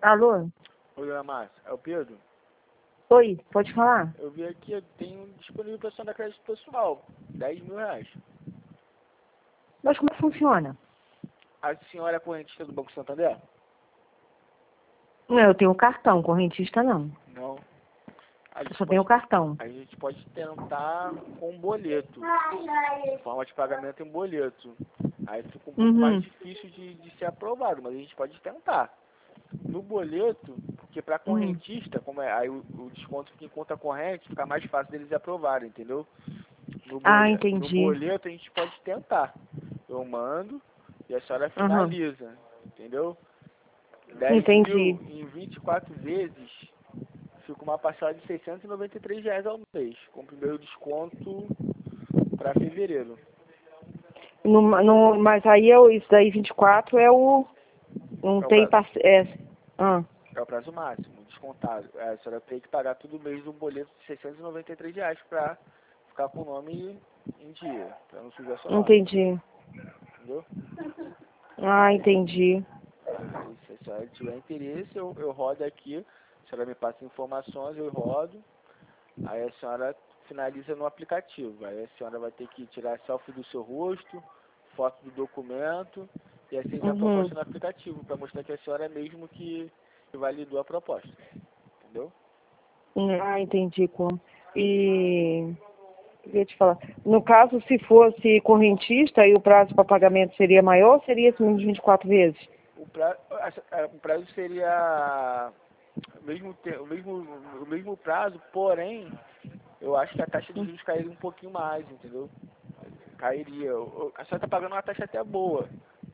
Alô? Oi, Dona Márcia. É o Pedro? Oi, pode falar? Eu vi aqui, eu tenho disponível para acionar crédito pessoal, R$ 10.000. Mas como é que funciona? A senhora é correntista do Banco Santander? Não, eu tenho cartão, correntista não. Não. A Eu gente só tenho cartão. a gente pode tentar com um boleto, forma de pagamento em boleto. Aí fica um pouco mais difícil de ser aprovado, mas a gente pode tentar. No boleto, porque para correntista, como é, aí o desconto fica em conta corrente, fica mais fácil deles aprovarem, entendeu? No Entendi. boleto a gente pode tentar. Eu mando e a senhora finaliza, entendeu? 10 Entendi. mil em 24 vezes, fica uma parcela de R$ 693 ao mês, com o primeiro desconto para fevereiro. Mas aí isso daí 24 é o... Não tem... É o prazo máximo, descontado. A senhora tem que pagar todo mês um boleto de R$ 693 para ficar com o nome em dia, para não sujar seu nome. Entendi. Entendeu? Entendi. Aí, se a senhora tiver interesse, eu rodo aqui, a senhora me passa informações, eu rodo, aí a senhora finaliza no aplicativo. Aí a senhora vai ter que tirar selfie do seu rosto, foto do documento e aceitar a proposta no aplicativo, para mostrar que a senhora é mesmo que validou a proposta. Entendeu? Entendi como. E... Eu ia te falar. No caso, se fosse correntista e o prazo para pagamento seria maior, seria esse mesmo de 24 vezes? O prazo seria o mesmo prazo, porém, eu acho que a taxa de juros cairia um pouquinho mais, entendeu? Cairia. A senhora está pagando uma taxa até boa.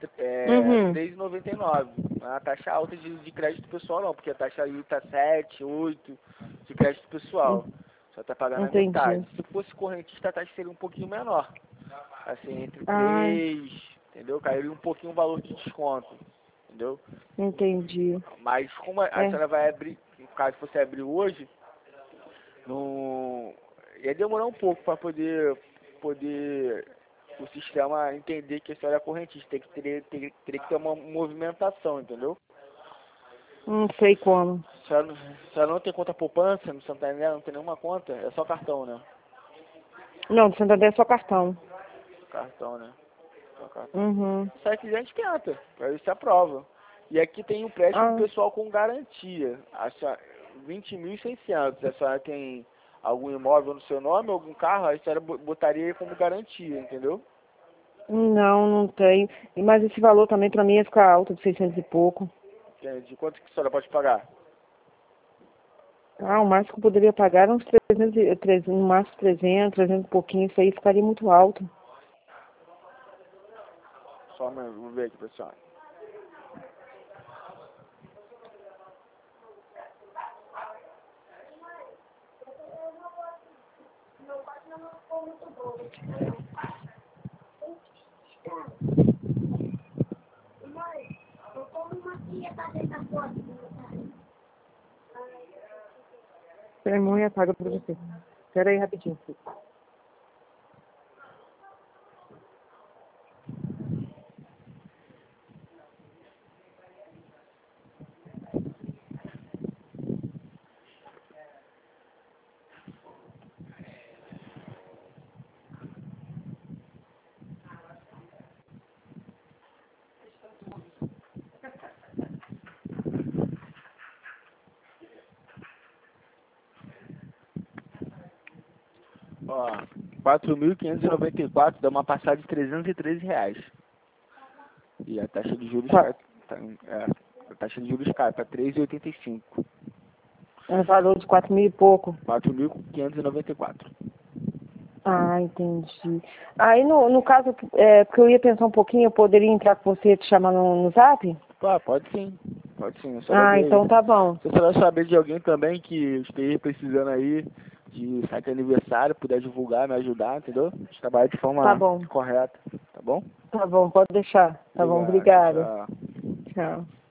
3,99. Não é uma taxa alta de crédito pessoal não, porque a taxa aí está 7, 8 de crédito pessoal. Só está pagando a metade. Se fosse correntista, a taxa seria um pouquinho menor. Assim, entre 3, entendeu? Cairia um pouquinho o valor de desconto. Entendeu? Entendi. Mas como a senhora vai abrir, no caso fosse abrir hoje, ia demorar um pouco para poder o sistema entender que a senhora é correntista. Teria que ter uma movimentação, entendeu? Não sei como. A senhora não tem conta poupança no Santander, não tem nenhuma conta? É só cartão, né? Não, do Santander é só cartão. Cartão, né? Só cartão. Se a quiser, a gente tenta, para ver se aprova. E aqui tem um empréstimo pessoal com garantia. 20.600. A senhora tem algum imóvel no seu nome, algum carro, a senhora botaria como garantia, entendeu? Não, não tem. Mas esse valor também para mim ia ficar alto, de 600 e pouco. De quanto que a senhora pode pagar? O máximo que eu poderia pagar era uns 300, no máximo 300 e pouquinho. Isso aí ficaria muito alto. Só um minuto, vou ver aqui, pessoal. Minha mãe apaga para você. Espera aí rapidinho, filho. Ó, 4.594 dá uma passada de R$ 313. E a taxa de juros cai, a taxa de juros cai para 3,85. É um valor de 4 mil e pouco. 4.594. Entendi. Aí no caso, porque eu ia pensar um pouquinho, eu poderia entrar com você e te chamar no zap? Pode sim. Pode sim. Então tá bom. Se você vai saber de alguém também que esteja precisando aí de site de aniversário, puder divulgar, me ajudar, entendeu? A gente trabalha de forma correta, tá bom? Tá bom, pode deixar. Tá bom, obrigada. Tchau. Tchau.